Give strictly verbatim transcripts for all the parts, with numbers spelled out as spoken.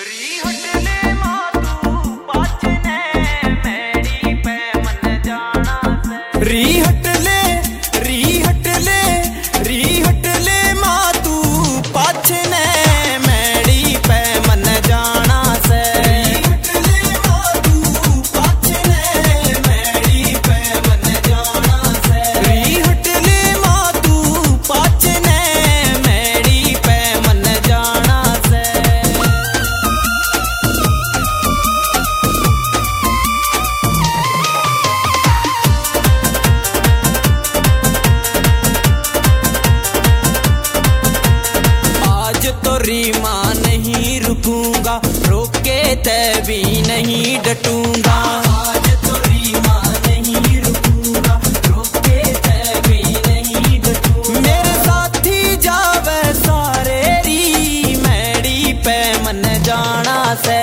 रीमा नहीं रुकूंगा, रोके ते भी नहीं डटूंगा। आज तो रीमा नहीं रुकूंगा, रोके ते भी नहीं डटूंगा। मेरे साथी जावे सारे री मैडी पे मन जाना से।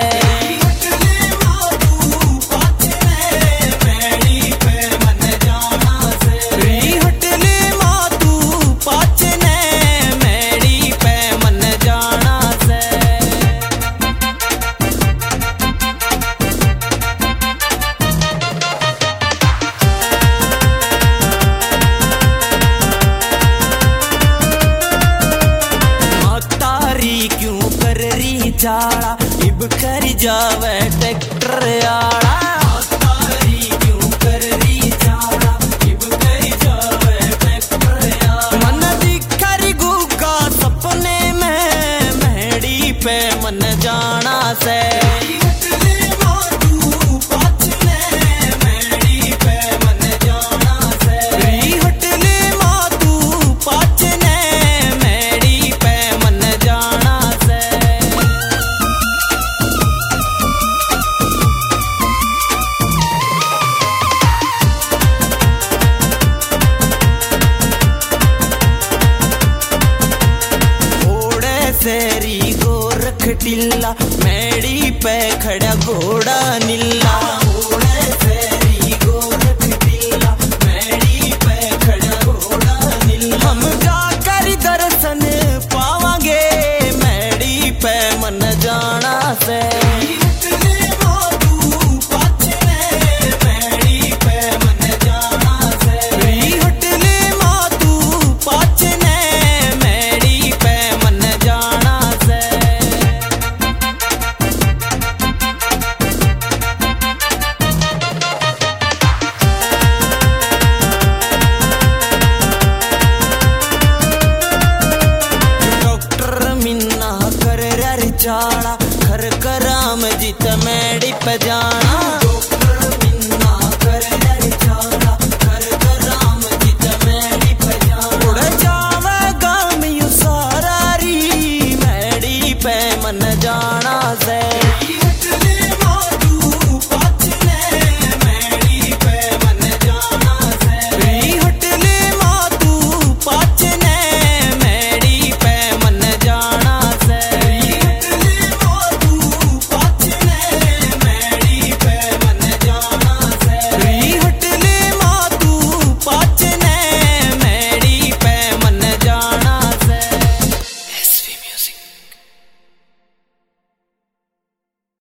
चाड़ा इब कर जावे ट्रैक्टर आड़ा। तारी क्यों कर री चाड़ा इब कर जावे ट्रैक्टर आड़ा। मन दिखर गुगा सपने में मेहड़ी पे मन जाना से। सेरी गोरख टिल्ला मैडी पे खड़ा घोड़ा नीला।